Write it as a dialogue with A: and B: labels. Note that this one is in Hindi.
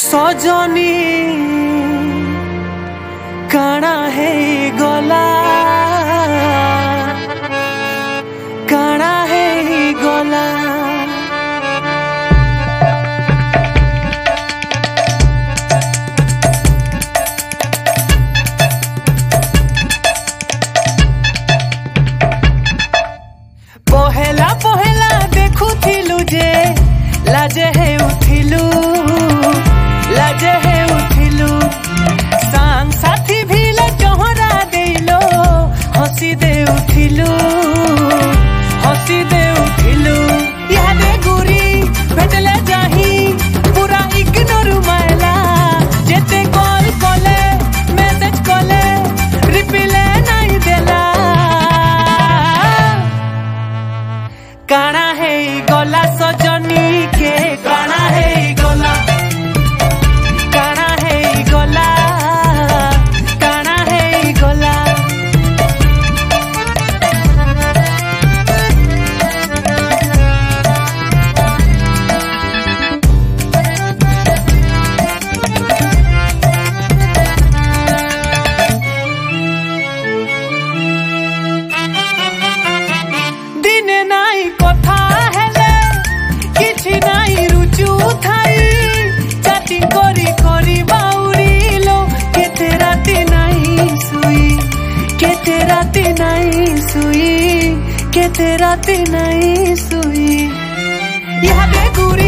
A: सजनी काना है गला काना है गला पहला पहला देखुथिलु जे लाजे है उठिलु लाजे है उठिलु सांग साथी भीले चोहरा देलो हसी दे उठिलु यादे गुरी भेटले जाही पूरा इग्नोर मायला जेते कॉल कले मैसेज कले रिप्लाई नहीं देला काना है गला सजनी के काना है गला राती नहीं सुई यहाँ पे